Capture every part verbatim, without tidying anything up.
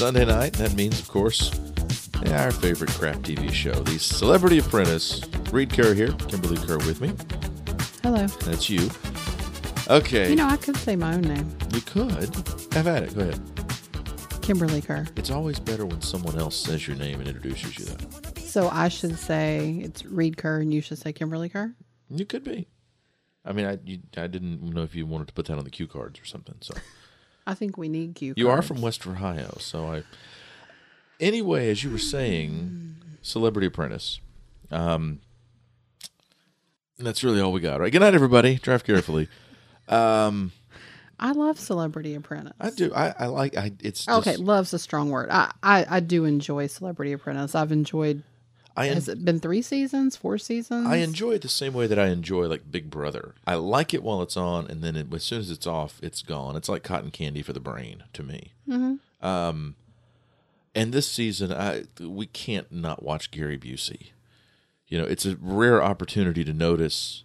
Sunday night. That means, of course, yeah, our favorite crap T V show, The Celebrity Apprentice. Reed Kerr here. Kimberly Kerr with me. Hello. That's you. Okay. You know, I could say my own name. You could. Have at it. Go ahead. Kimberly Kerr. It's always better when someone else says your name and introduces you, though. So I should say it's Reed Kerr, and you should say Kimberly Kerr? You could be. I mean, I you, I didn't know if you wanted to put that on the cue cards or something. So I think we need cue cards. You are from West Ohio, so I... Anyway, as you were saying, Celebrity Apprentice. Um, that's really all we got, right? Good night, everybody. Drive carefully. Um, I love Celebrity Apprentice. I do. I, I like. I. It's just, okay. Love's a strong word. I, I, I do enjoy Celebrity Apprentice. I've enjoyed. I en- has it been three seasons, four seasons? I enjoy it the same way that I enjoy like Big Brother. I like it while it's on, and then it, as soon as it's off, it's gone. It's like cotton candy for the brain to me. Mm-hmm. Um, and this season, I we can't not watch Gary Busey. You know, it's a rare opportunity to notice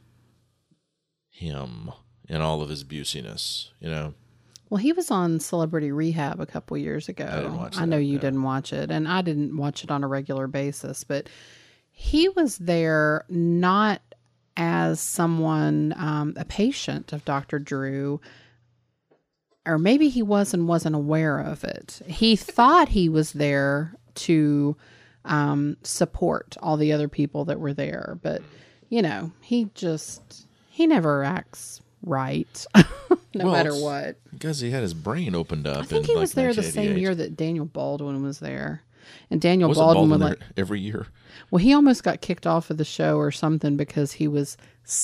him and all of his business, you know. Well, he was on Celebrity Rehab a couple years ago. I didn't watch I know that, you no. didn't watch it, and I didn't watch it on a regular basis, but he was there not as someone, um, a patient of Doctor Drew, or maybe he was and wasn't aware of it. He thought he was there to um, support all the other people that were there, but, you know, he just, he never acts right, no Well, matter it's what. Because he had his brain opened up. I think in he like was there the same nineteen eighty-eight. year that Daniel Baldwin was there. And Daniel Wasn't Baldwin, Baldwin was there like, every year? well, he almost got kicked off of the show or something because he was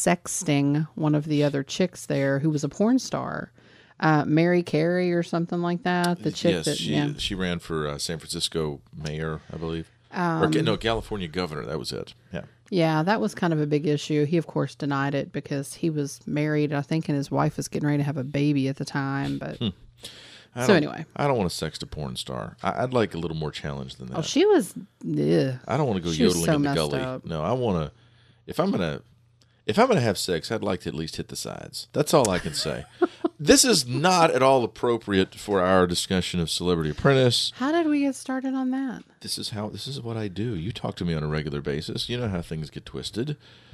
sexting one of the other chicks there who was a porn star. Uh, Mary Carey or something like that. The chick yes, that, she yeah. she ran for uh, San Francisco mayor, I believe. Um, or no, California governor. That was it. Yeah. Yeah, that was kind of a big issue. He, of course, denied it because he was married, I think, and his wife was getting ready to have a baby at the time. But Hmm. I so don't- anyway. I don't want to sext a porn star. I, I'd like a little more challenge than that. Oh, she was, ugh. I don't want to go She was yodeling so in the messed gully. up. No, I want to. If I'm gonna, if I'm gonna have sex, I'd like to at least hit the sides. That's all I can say. This is not at all appropriate for our discussion of Celebrity Apprentice. How did we get started on that? This is how. This is what I do. You talk to me on a regular basis. You know how things get twisted.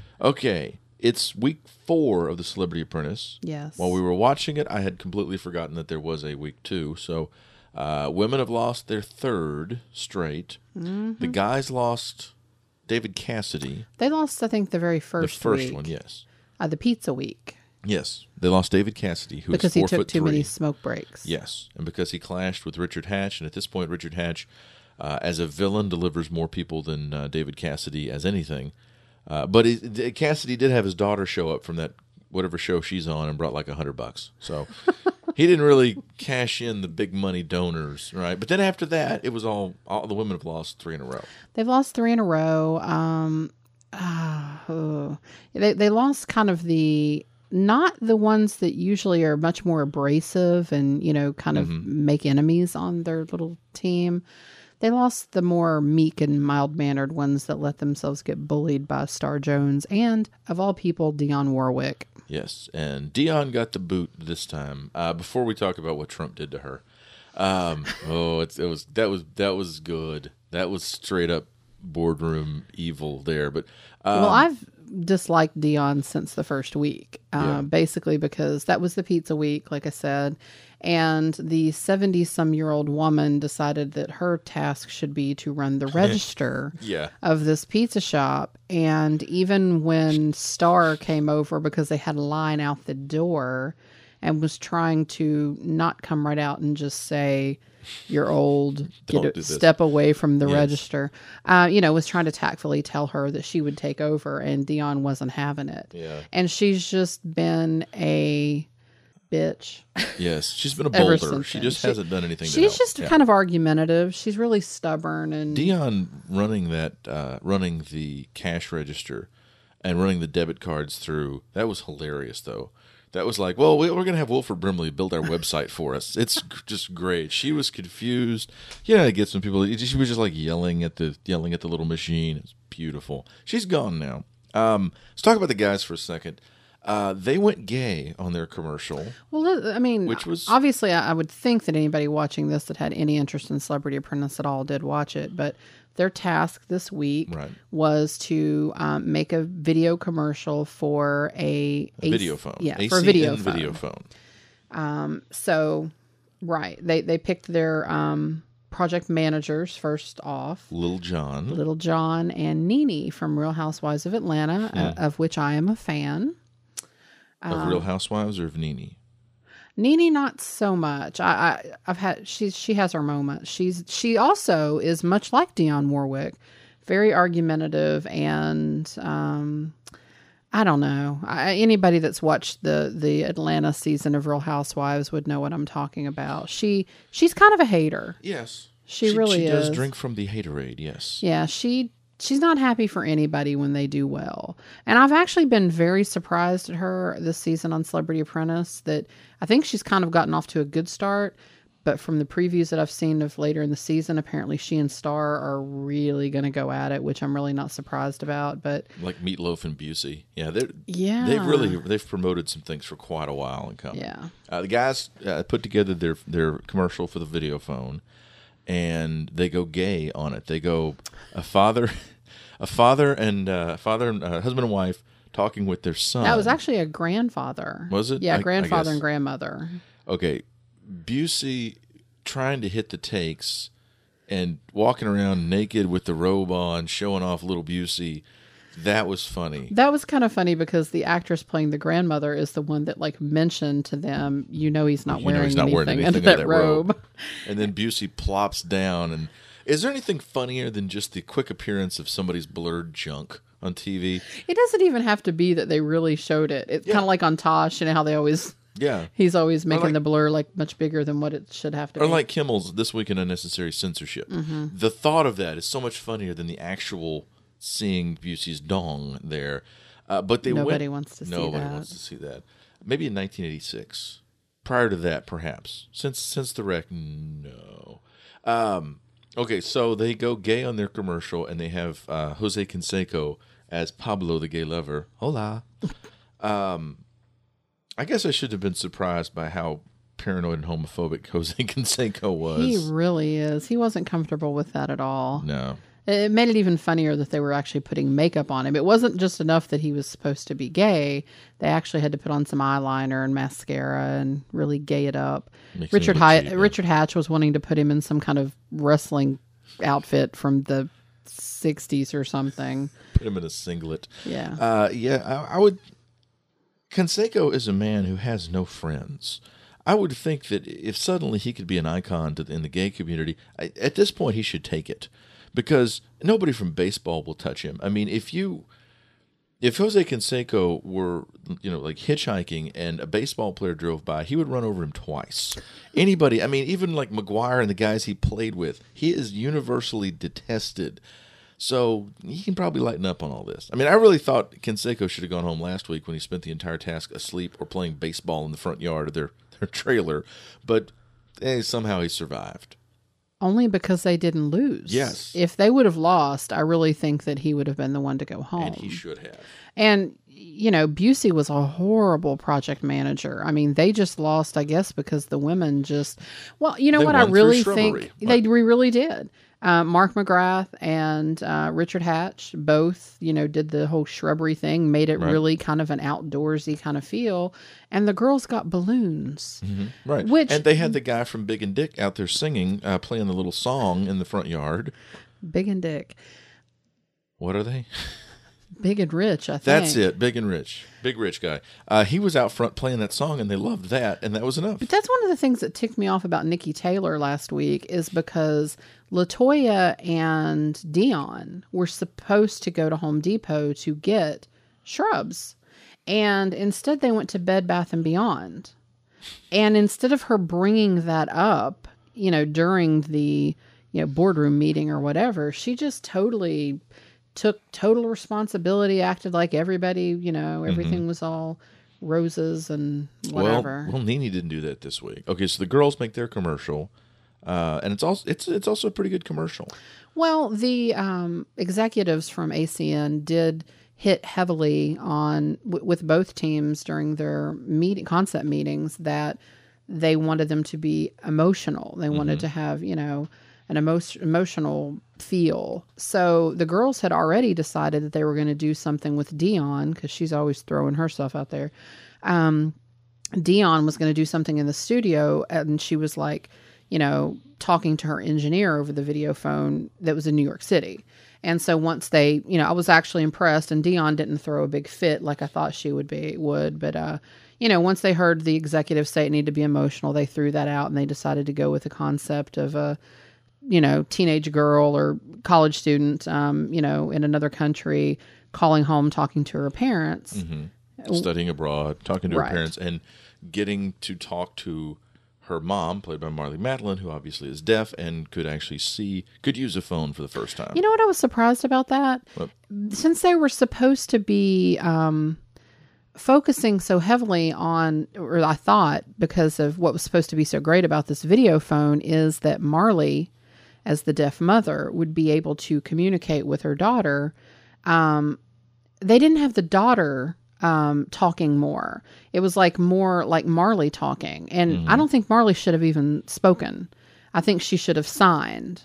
Okay, it's week four of the Celebrity Apprentice. Yes. While we were watching it, I had completely forgotten that there was a week two. So, uh, women have lost their third straight. Mm-hmm. The guys lost David Cassidy. They lost, I think, the very first the first week. one, yes. Uh, the pizza week. Yes, they lost David Cassidy, who Because is he four took foot too three. many smoke breaks. Yes, and because he clashed with Richard Hatch, and at this point, Richard Hatch, uh, as a villain, delivers more people than uh, David Cassidy as anything. Uh, but he, Cassidy did have his daughter show up from that whatever show she's on and brought like a hundred bucks. So he didn't really cash in the big money donors, right? But then after that, it was all all the women have lost three in a row. They've lost three in a row. Um, ah, oh. They they lost kind of the not the ones that usually are much more abrasive and you know kind of Mm-hmm. make enemies on their little team. They lost the more meek and mild mannered ones that let themselves get bullied by Star Jones and of all people, Dionne Warwick. Yes, and Dion got the boot this time. Uh, before we talk about what Trump did to her, um, oh, it's, it was that was that was good. That was straight up boardroom evil there. But um, Well, I've disliked Dion since the first week, uh, Yeah. basically because that was the pizza week, like I said, and the seventy-some-year-old woman decided that her task should be to run the register yeah, of this pizza shop. And even when Star came over because they had a line out the door and was trying to not come right out and just say, you're old, Don't get do a, this. step away from the Yes. register, uh, you know, was trying to tactfully tell her that she would take over, and Dion wasn't having it. yeah, And she's just been a bitch. yes. She's been a Ever boulder. since She then. just She- hasn't done anything. to She's help. just Yeah. kind of argumentative. She's really stubborn. And Dion running that, uh, running the cash register and running the debit cards through. That was hilarious, though. That was like, well, we- we're going to have Wilford Brimley build our website for us. It's g- just great. She was confused. You know, I get some people. She was just like yelling at the yelling at the little machine. It's beautiful. She's gone now. Um, let's talk about the guys for a second. Uh, they went gay on their commercial. Well, I mean, Which was- obviously, I, I would think that anybody watching this that had any interest in Celebrity Apprentice at all did watch it. But their task this week Right. was to um, make a video commercial for a, A video phone. Yeah, A C for a video N phone. video phone. So, right, they they picked their um, project managers first off. Little John. Little John and Nene from Real Housewives of Atlanta, uh, of which I am a fan. Of Real Housewives or of Nene? Nene, not so much. I, I I've had she's she has her moments. She's she also is much like Dionne Warwick, very argumentative and um, I don't know. I, anybody that's watched the the Atlanta season of Real Housewives would know what I'm talking about. She she's kind of a hater. Yes. She really She does is. drink from the haterade, yes. Yeah, she she's not happy for anybody when they do well. And I've actually been very surprised at her this season on Celebrity Apprentice that I think she's kind of gotten off to a good start. But from the previews that I've seen of later in the season, apparently she and Star are really going to go at it, which I'm really not surprised about. But Like Meatloaf and Busey. Yeah, they're, yeah, they've really they've promoted some things for quite a while in coming. Yeah. Uh, the guys uh, put together their their commercial for the video phone, and they go gay on it. They go a father, a father and uh, father and uh, husband and wife talking with their son. That was actually a grandfather. Was it? Yeah, I- I grandfather guess. and grandmother. Okay, Busey trying to hit the takes and walking around naked with the robe on, showing off little Busey. That was funny. That was kind of funny because the actress playing the grandmother is the one that like mentioned to them, you know, he's not You know wearing he's not anything, wearing anything under under that, that robe. robe. And then Busey plops down. And is there anything funnier than just the quick appearance of somebody's blurred junk on T V? It doesn't even have to be that they really showed it. It's Yeah. kind of like on Tosh, you know how they always Yeah. he's always making like- the blur like much bigger than what it should have to Or be. like Kimmel's This Week in Unnecessary Censorship. Mm-hmm. The thought of that is so much funnier than the actual seeing Busey's dong there. Uh, but they Nobody went, wants to see Nobody that. wants to see that. Maybe in nineteen eighty-six. Prior to that, perhaps. Since since the wreck, no. Um, okay, so they go gay on their commercial, and they have uh, Jose Canseco as Pablo the gay lover. Hola. um, I guess I should have been surprised by how paranoid and homophobic Jose Canseco was. He really is. He wasn't comfortable with that at all. No. It made it even funnier that they were actually putting makeup on him. It wasn't just enough that he was supposed to be gay. They actually had to put on some eyeliner and mascara and really gay it up. Makes him Richard look Hi- cheap, yeah. Richard Hatch was wanting to put him in some kind of wrestling outfit from the sixties or something. Put him in a singlet. Yeah. Uh, yeah, I, I would. Canseco is a man who has no friends. I would think that if suddenly he could be an icon to the, in the gay community, I, at this point he should take it, because nobody from baseball will touch him. I mean, if you, if Jose Canseco were, you know, like hitchhiking and a baseball player drove by, he would run over him twice. Anybody, I mean, even like McGuire and the guys he played with, he is universally detested. So he can probably lighten up on all this. I mean, I really thought Canseco should have gone home last week when he spent the entire task asleep or playing baseball in the front yard of their, their trailer, but eh, somehow he survived. Only because they didn't lose. Yes. If they would have lost, I really think that he would have been the one to go home. And he should have. And, you know, Busey was a horrible project manager. I mean, they just lost, I guess, because the women just, well, you know They what I won through really shrubbery. think What? they we really did. Uh, Mark McGrath and uh, Richard Hatch both, you know, did the whole shrubbery thing, made it Right. really kind of an outdoorsy kind of feel. And the girls got balloons. Right. Which- and they had the guy from Big and Dick out there singing, uh, playing the little song in the front yard. Big and Dick. What are they? Big and Rich, I think. That's it. Big and Rich. Big rich guy. Uh, he was out front playing that song, and they loved that, and that was enough. But that's one of the things that ticked me off about Nikki Taylor last week is because LaToya and Dion were supposed to go to Home Depot to get shrubs. And instead they went to Bed Bath and Beyond. And instead of her bringing that up, you know, during the, you know, boardroom meeting or whatever, she just totally took total responsibility, acted like everybody, you know, everything was all roses and whatever. Well, well, Nene didn't do that this week. Okay, so the girls make their commercial, uh, and it's also it's it's also a pretty good commercial. Well, the um, executives from A C N did hit heavily on w- with both teams during their meeting concept meetings that they wanted them to be emotional. They wanted Mm-hmm. to have, you know, an emo- emotional feel. So the girls had already decided that they were going to do something with Dion, because she's always throwing herself out there. Um, Dion was going to do something in the studio, and she was like, you know, talking to her engineer over the video phone that was in New York City. And so once they, you know, I was actually impressed, and Dion didn't throw a big fit like I thought she would be, would, but, uh, you know, once they heard the executive say it needed to be emotional, they threw that out, and they decided to go with the concept of a, you know, teenage girl or college student, um, you know, in another country, calling home, talking to her parents. Mm-hmm. Studying abroad, talking to Right. her parents, and getting to talk to her mom, played by Marlee Matlin, who obviously is deaf and could actually see, could use a phone for the first time. You know what I was surprised about that? What? Since they were supposed to be um, focusing so heavily on, or I thought, because of what was supposed to be so great about this video phone, is that Marlee, as the deaf mother, would be able to communicate with her daughter. Um, they didn't have the daughter um, talking more. It was like more like Marlee talking. And Mm-hmm. I don't think Marlee should have even spoken. I think she should have signed,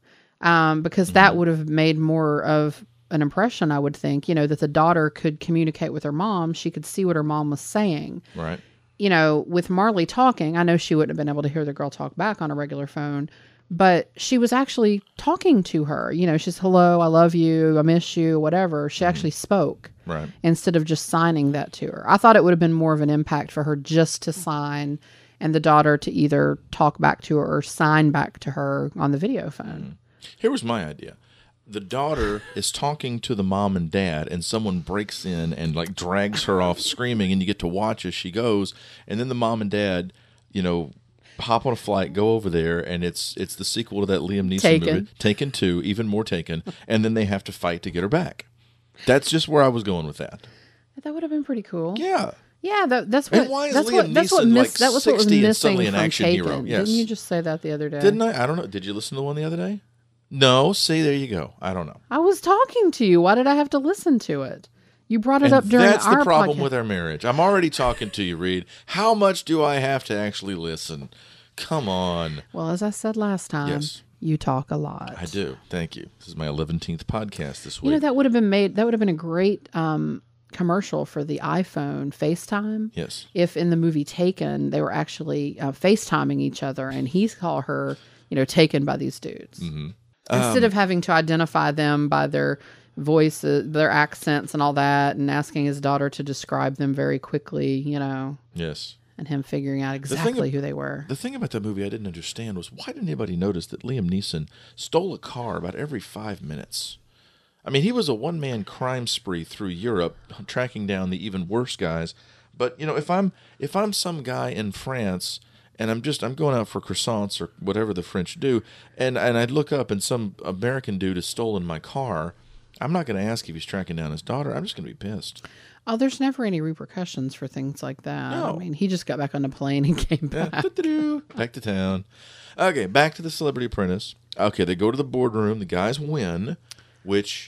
um, because Mm-hmm. that would have made more of an impression, I would think, you know, that the daughter could communicate with her mom. She could see what her mom was saying. Right. You know, with Marlee talking, I know she wouldn't have been able to hear the girl talk back on a regular phone, but she was actually talking to her. You know, she's, hello, I love you, I miss you, whatever. She actually spoke Right. instead of just signing that to her. I thought it would have been more of an impact for her just to sign, and the daughter to either talk back to her or sign back to her on the video phone. Here was my idea. The daughter is talking to the mom and dad, and someone breaks in and like drags her off screaming, and you get to watch as she goes. And then the mom and dad, you know, hop on a flight, go over there, and it's it's the sequel to that Liam Neeson Taken. movie, Taken two, even more Taken. And then they have to fight to get her back. That's just where I was going with that. That would have been pretty cool. Yeah. Yeah, that, that's what. And why is that's Liam what. That's what. Neeson, Miss, like, that was what was sixty and missing suddenly an from action Taken. hero? Yes. Didn't you just say that the other day? Didn't I? I don't know. Did you listen to the one the other day? No. See, there you go. I don't know. I was talking to you. Why did I have to listen to it? You brought it And up during that's our the problem podcast. with our marriage. I'm already talking to you, Reed. How much do I have to actually listen? Come on. Well, as I said last time, Yes. you talk a lot. I do. Thank you. This is my eleventeenth podcast this You know, week. that would have been made. That would have been a great um, commercial for the iPhone FaceTime. Yes. If in the movie Taken, they were actually uh, FaceTiming each other, and he's called her, you know, taken by these dudes. Mm-hmm. Instead of having to identify them by their voices, their accents, and all that, and asking his daughter to describe them very quickly, you know, Yes. and him figuring out thing exactly ab- who they were. The thing about that movie I didn't understand was why didn't anybody notice that Liam Neeson stole a car about every five minutes? I mean, he was a one-man crime spree through Europe, tracking down the even worse guys. But you know, if I'm if I'm some guy in France and I'm just I'm going out for croissants or whatever the French do, and and I look up and some American dude has stolen my car, I'm not going to ask if he's tracking down his daughter. I'm just going to be pissed. Oh, there's never any repercussions for things like that. No. I mean, he just got back on the plane and came Yeah, back. doo-doo-doo. Back to town. Okay, back to the Celebrity Apprentice. Okay, they go to the boardroom. The guys win, which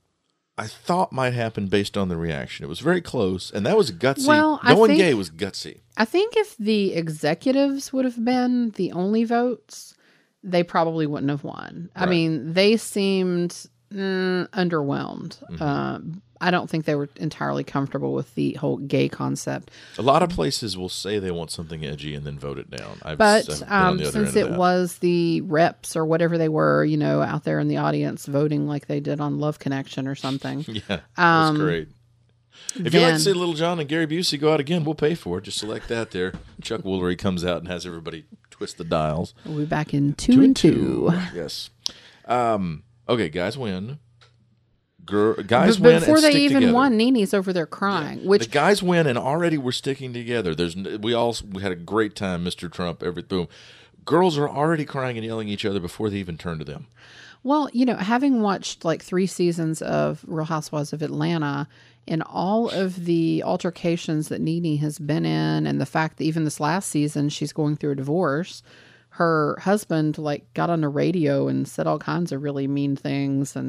I thought might happen based on the reaction. It was very close, and that was gutsy. Well, I Going think- gay was gutsy. I think if the executives would have been the only votes, they probably wouldn't have won. I Right. mean, they seemed mm, underwhelmed. Mm-hmm. Um, I don't think they were entirely comfortable with the whole gay concept. A lot of places will say they want something edgy and then vote it down. I've, But I've been on um, the other since end of it that. was the reps or whatever they were, you know, out there in the audience voting like they did on Love Connection or something. Yeah, that's Um, great. If you'd like to then- see Little John and Gary Busey go out again, we'll pay for it. Just select that there. Chuck Woolery comes out and has everybody twist the dials. We'll be back in two, and two. Yes. Um, okay, guys win. Girl, guys But win before and they stick even together. won, Nini's over there crying, the which guys win and already we're sticking together. There's n- we all we had a great time, Mister Trump. Every boom. Girls are already crying and yelling at each other before they even turn to them. Well, you know, having watched like three seasons of Real Housewives of Atlanta, in all of the altercations that Nene has been in, and the fact that even this last season she's going through a divorce, her husband like got on the radio and said all kinds of really mean things and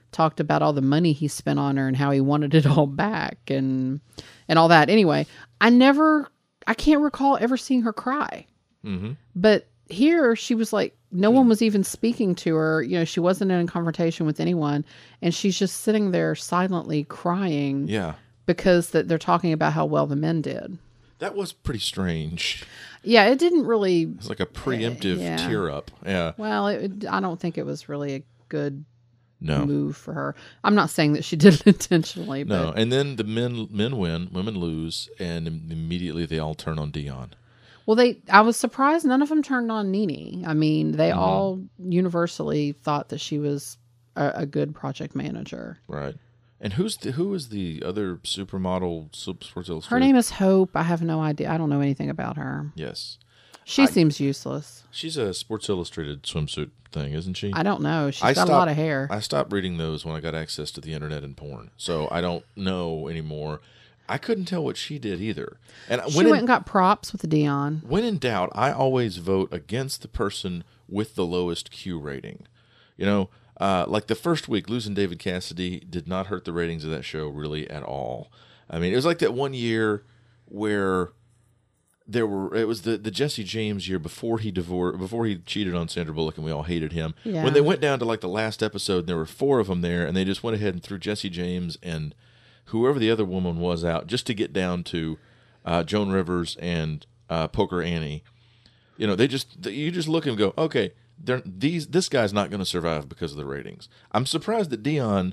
talked about all the money he spent on her and how he wanted it all back and and all that. Anyway, I never, I can't recall ever seeing her cry. Mm-hmm. But here she was like, no one was even speaking to her. You know, she wasn't in a confrontation with anyone. And she's just sitting there silently crying. Yeah. Because that they're talking about how well the men did. That was pretty strange. Yeah, it didn't really... It's like a preemptive uh, yeah. tear up. Yeah. Well, it, I don't think it was really a good no. move for her. I'm not saying that she did it intentionally. No, but... and then the men men win, women lose, and immediately they all turn on Dion. Well, they. I was surprised none of them turned on Nene. I mean, they mm-hmm. all universally thought that she was a, a good project manager. Right. And who's the, who is the other supermodel? Sports Illustrated? Her name is Hope. I have no idea. I don't know anything about her. Yes. She I, seems useless. She's a Sports Illustrated swimsuit thing, isn't she? I don't know. She's I got stopped, a lot of hair. I stopped reading those when I got access to the internet and porn, so I don't know anymore. I couldn't tell what she did either. And she when went in, and got props with Dion. When in doubt, I always vote against the person with the lowest Q rating. You know, uh, like the first week, losing David Cassidy did not hurt the ratings of that show really at all. I mean, it was like that one year where there were. It was the, the Jesse James year before he divorced, before he cheated on Sandra Bullock, and we all hated him. Yeah. When they went down to like the last episode, and there were four of them there, and they just went ahead and threw Jesse James and whoever the other woman was out just to get down to uh, Joan Rivers and uh, Poker Annie. You know, they just you just look and go, okay, they're, these this guy's not going to survive because of the ratings. I'm surprised that Dion,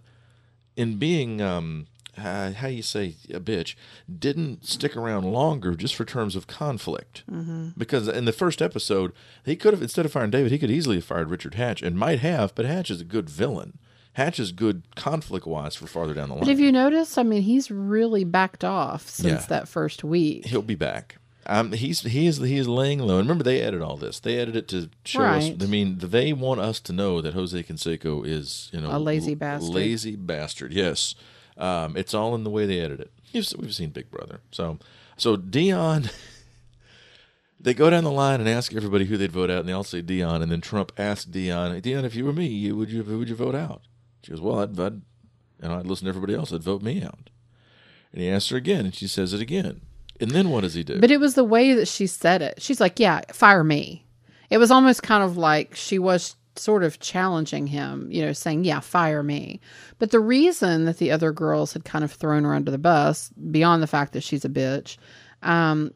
in being um, uh, how you say a bitch, didn't stick around longer just for terms of conflict. Mm-hmm. Because in the first episode, he could have, instead of firing David, he could easily have fired Richard Hatch, and might have, but Hatch is a good villain. Hatch is good conflict-wise for farther down the line. But have you noticed? I mean, he's really backed off since Yeah. that first week. He'll be back. Um, he's he is he is laying low. And remember, they edit all this. They edit it to show Right. us. I mean, they want us to know that Jose Canseco is, you know, A lazy l- bastard. Lazy bastard. Yes, um, it's all in the way they edit it. You've, we've seen Big Brother. So, so Dion. They go down the line and ask everybody who they'd vote out, and they all say Dion. And then Trump asks Dion, "Dion, if you were me, you, would you who would you vote out?" She goes, well, I'd, I'd, you know, I'd listen to everybody else. I'd vote me out. And he asks her again, and she says it again. And then what does he do? But it was the way that she said it. She's like, yeah, fire me. It was almost kind of like she was sort of challenging him, you know, saying, yeah, fire me. But the reason that the other girls had kind of thrown her under the bus, beyond the fact that she's a bitch, um,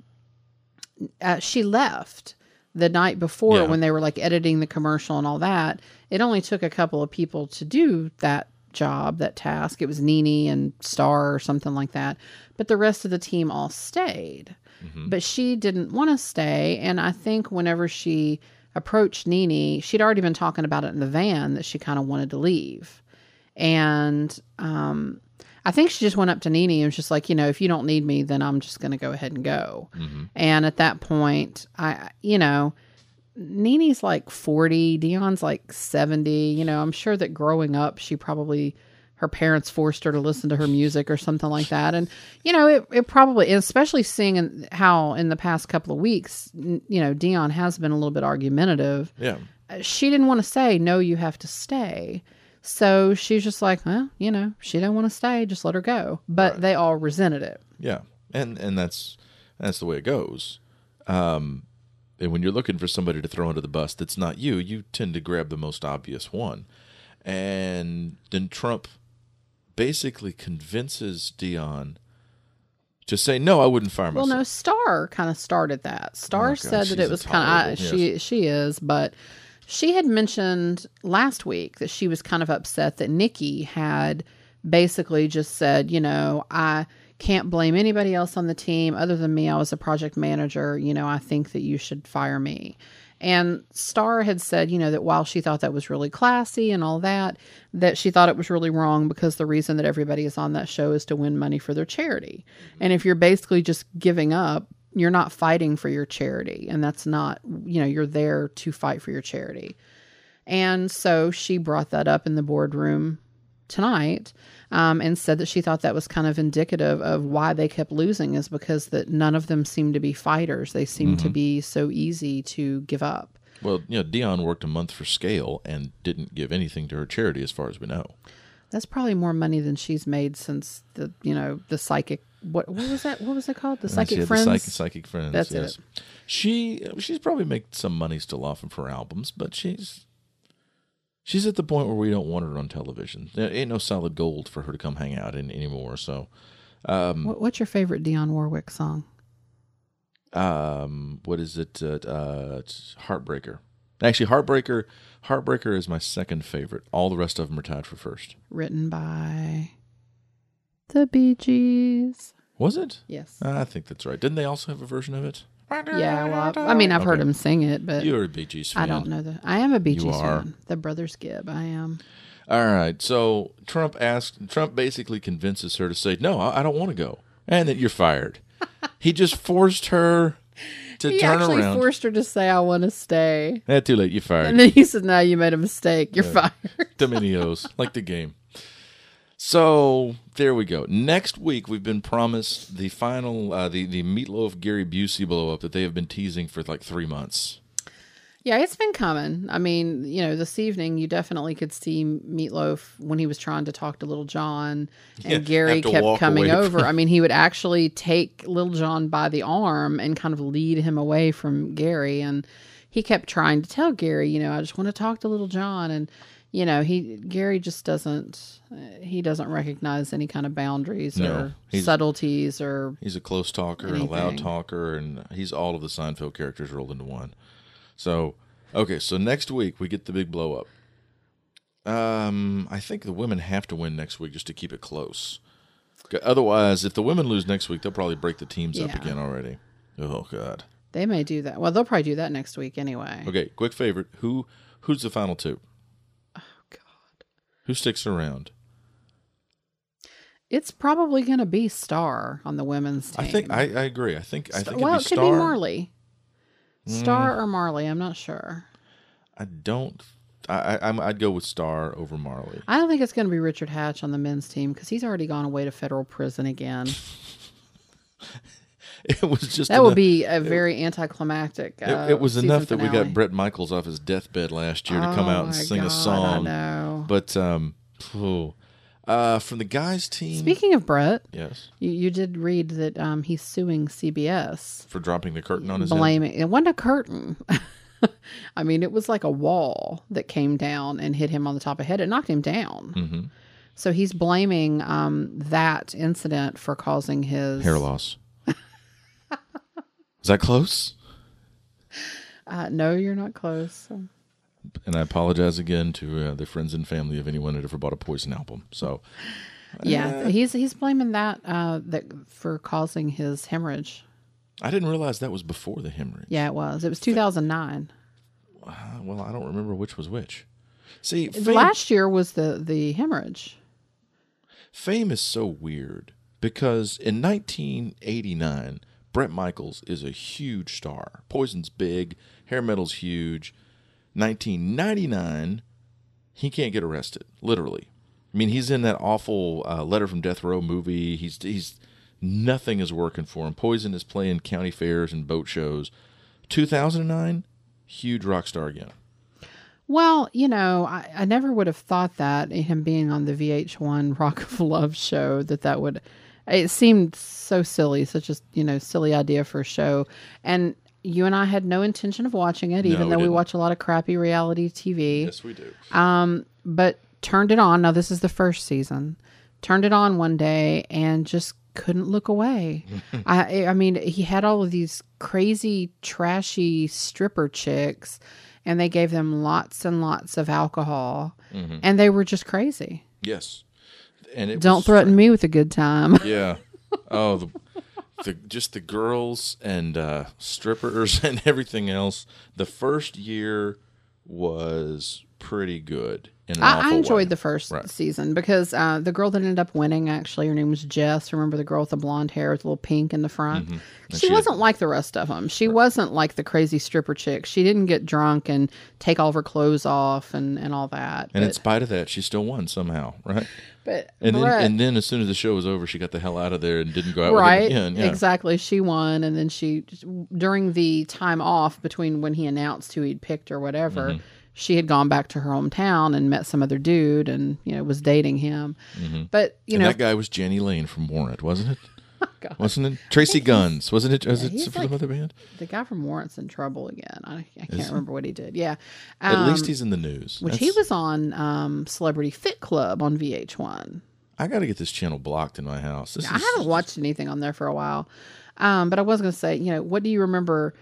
uh, she left the night before Yeah. when they were like editing the commercial and all that. It only took a couple of people to do that job, that task. It was Nene and Star or something like that. But the rest of the team all stayed. Mm-hmm. But she didn't want to stay. And I think whenever she approached Nene, she'd already been talking about it in the van that she kind of wanted to leave. And um, I think she just went up to Nene and was just like, you know, if you don't need me, then I'm just going to go ahead and go. Mm-hmm. And at that point, I, you know, Nene's like forty, Dion's like seventy. You know, I'm sure that growing up, she probably, her parents forced her to listen to her music or something like that. And, you know, it, it probably, especially seeing in, how in the past couple of weeks, you know, Dion has been a little bit argumentative. Yeah. She didn't want to say, no, you have to stay. So she's just like, well, you know, she don't want to stay, just let her go. But Right. they all resented it. Yeah. And and that's that's the way it goes. Um, and when you're looking for somebody to throw under the bus that's not you, you tend to grab the most obvious one. And then Trump basically convinces Dion to say, no, I wouldn't fire myself. Well, no, Star kind of started that. Star Oh, God, said that she's it was kind of, intolerable, she she is, but she had mentioned last week that she was kind of upset that Nikki had basically just said, you know, I can't blame anybody else on the team other than me. I was a project manager. You know, I think that you should fire me. And Star had said, you know, that while she thought that was really classy and all that, that she thought it was really wrong because the reason that everybody is on that show is to win money for their charity. And if you're basically just giving up, you're not fighting for your charity. And that's not, you know, you're there to fight for your charity. And so she brought that up in the boardroom tonight um, and said that she thought that was kind of indicative of why they kept losing, is because that none of them seemed to be fighters. They seemed Mm-hmm. to be so easy to give up. Well, you know, Dion worked a month for Scale and didn't give anything to her charity as far as we know. That's probably more money than she's made since the, you know, the psychic. What what was that? What was it called? The Psychic Yeah, Friends. The psychic, psychic Friends. That's yes. it. She she's probably made some money still off of her albums, but she's she's at the point where we don't want her on television. There ain't no solid gold for her to come hang out in anymore. So, um, what, what's your favorite Dionne Warwick song? Um, what is it? Uh, uh, it's Heartbreaker. Actually, Heartbreaker. Heartbreaker is my second favorite. All the rest of them are tied for first. Written by the Bee Gees. Was it? Yes. I think that's right. Didn't they also have a version of it? Yeah, well, I, I mean, I've Okay. heard him sing it, but You're a Bee Gees fan. I don't know the. I am a Bee You Gees are. fan. The Brothers Gibb. I am. All right. So Trump asked. Trump basically convinces her to say, "No, I, I don't want to go," and that you're fired. He just forced her to He turn actually around. forced her to say, "I want to stay," Eh, too late. You're fired. and then he said, "No, you made a mistake. You're Yeah. fired." Dominios, like the game. So there we go. Next week we've been promised the final, uh, the the Meatloaf Gary Busey blow up that they have been teasing for like three months. Yeah, it's been coming. I mean, you know, this evening you definitely could see Meatloaf when he was trying to talk to Little John, and Yeah, Gary have to kept walk coming away over. from- I mean, he would actually take Little John by the arm and kind of lead him away from Gary, and he kept trying to tell Gary, you know, I just want to talk to Little John, and you know, he Gary just doesn't uh, he doesn't recognize any kind of boundaries No, or he's- subtleties or He's a close talker and a loud Anything. talker, and he's all of the Seinfeld characters rolled into one. So, okay, so next week we get the big blow up. Um, I think the women have to win next week just to keep it close. Otherwise, if the women lose next week, they'll probably break the teams up Yeah. again already. Oh God. they may do that. Well, they'll probably do that next week anyway. Okay, quick favorite. Who who's the final two? Oh God. Who sticks around? It's probably going to be Star on the women's team. I think I, I agree. I think I Star- think well, it'd it be could Star. be Marley. Star or Marley, I'm not sure. I don't. I, I I'm, I'd go with Star over Marley. I don't think it's going to be Richard Hatch on the men's team because he's already gone away to federal prison again. It was just That would enough- be a very anticlimactic. It, Uh, it was season enough that we finale. got Bret Michaels off his deathbed last year to come Oh out and my sing a God, song. I know. But um, phew. uh, from the guys' team, Speaking of Brett, yes, you, you did read that um, he's suing C B S, for dropping the curtain on his head. blaming it wasn't a curtain. I mean, it was like a wall that came down and hit him on the top of the head. It knocked him down. Mm-hmm. So he's blaming um, that incident for causing his Hair loss. Is that close? Uh, no, you're not close. And I apologize again to uh, the friends and family of anyone that ever bought a Poison album. So Yeah, he's he's blaming that uh, that for causing his hemorrhage. I didn't realize that was before the hemorrhage. Yeah, it was. It was two thousand nine. Uh, well, I don't remember which was which. See, fame, Last year was the the hemorrhage. fame is so weird because in nineteen eighty-nine, Bret Michaels is a huge star. Poison's big, hair metal's huge. nineteen ninety-nine, he can't get arrested, literally. I mean, he's in that awful uh, Letter from Death Row movie. He's he's nothing is working for him. Poison is playing county fairs and boat shows. two thousand nine, huge rock star again. Well, you know, I, I never would have thought that him being on the V H one Rock of Love show that that would. It seemed so silly, such a you know silly idea for a show, and you and I had no intention of watching it, even we though we didn't. watch a lot of crappy reality T V. Yes, we do. Um, but turned it on. Now this is the first season. Turned it on one day and just couldn't look away. I, I mean, he had all of these crazy, trashy stripper chicks, and they gave them lots and lots of alcohol, Mm-hmm. and they were just crazy. Yes. And it Don't was threaten me with a good time. Yeah. Oh, the, the just the girls and uh, strippers and everything else. The first year was pretty good. In an I, I awful enjoyed way. the first Right. season because uh, the girl that ended up winning, actually, her name was Jess. Remember the girl with the blonde hair with a little pink in the front? Mm-hmm. And She, she wasn't had- like the rest of them. She wasn't like the crazy stripper chick. She didn't get drunk and take all of her clothes off and, and all that. And in but, spite of that, she still won somehow, right? but And then, Brett- and then, as soon as the show was over, she got the hell out of there and didn't go out right, with him again. Yeah. exactly. She won, and then she during the time off between when he announced who he'd picked or whatever, Mm-hmm. she had gone back to her hometown and met some other dude and, you know, was dating him. Mm-hmm. But, you and know. that guy was Jenny Lane from Warrant, wasn't it? Oh, God. Wasn't it? Tracy Guns. Wasn't it? Was Yeah, it he's from like the other band? The guy from Warrant's in trouble again. I, I can't remember what he did. Yeah. At Um, least he's in the news. Which That's- he was on um, Celebrity Fit Club on V H one. I got to get this channel blocked in my house. This I is, haven't watched anything on there for a while. Um, but I was going to say, you know, what do you remember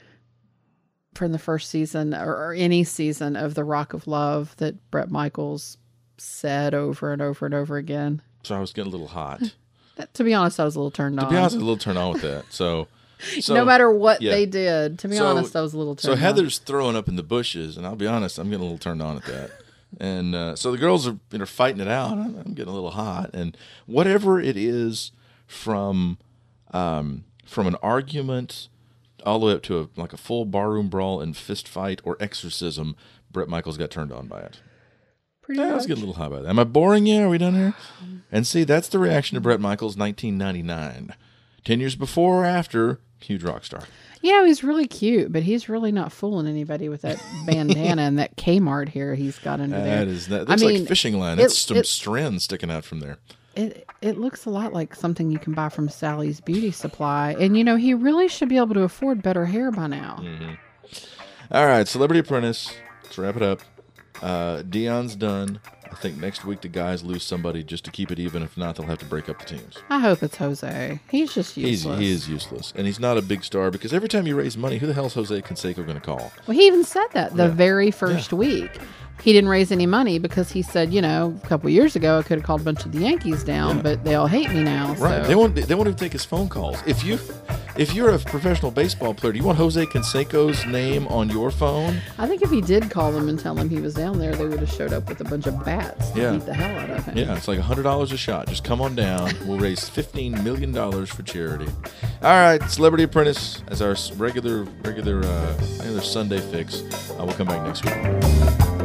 from the first season or, or any season of The Rock of Love that Bret Michaels said over and over and over again? So I was getting a little hot. That, to be honest, I was a little turned To on. be honest, I was a little turned on with that. So, so no matter what yeah. they did, to be So- honest, I was a little turned So on. Heather's throwing up in the bushes, and I'll be honest, I'm getting a little turned on at that. And uh, so the girls are, you know, fighting it out. I'm, I'm getting a little hot, and whatever it is, from um, from an argument all the way up to a, like a full barroom brawl and fist fight or exorcism, Bret Michaels got turned on by it. Pretty Yeah, I much. was getting a little hot by that. Am I boring you? Are we done here? And see, that's the reaction to Bret Michaels, nineteen ninety-nine, ten years before or after, huge rock star. You know, he's really cute, but he's really not fooling anybody with that bandana and that Kmart hair he's got under there. That is that. That's I mean, like fishing line. it- That's some it- strands sticking out from there. It it looks a lot like something you can buy from Sally's Beauty Supply. And, you know, he really should be able to afford better hair by now. Mm. All right, Celebrity Apprentice. Let's wrap it up. Uh, Dion's done. I think next week the guys lose somebody just to keep it even. If not, they'll have to break up the teams. I hope it's Jose. He's just He's, useless. he is useless, and he's not a big star because every time you raise money, who the hell is Jose Canseco going to call? Well, he even said that the Yeah. very first week. He didn't raise any money because he said, you know, a couple years ago I could have called a bunch of the Yankees down, Yeah. but they all hate me now. Right? So. They won't. They won't even take his phone calls. If you, if you're a professional baseball player, do you want Jose Canseco's name on your phone? I think if he did call them and tell them he was down there, they would have showed up with a bunch of bats to Yeah. beat the hell out of him. Yeah, it's like a hundred dollars a shot. Just come on down. We'll raise fifteen million dollars for charity. All right, Celebrity Apprentice as our regular regular uh, regular Sunday fix. Uh, we'll come back next week.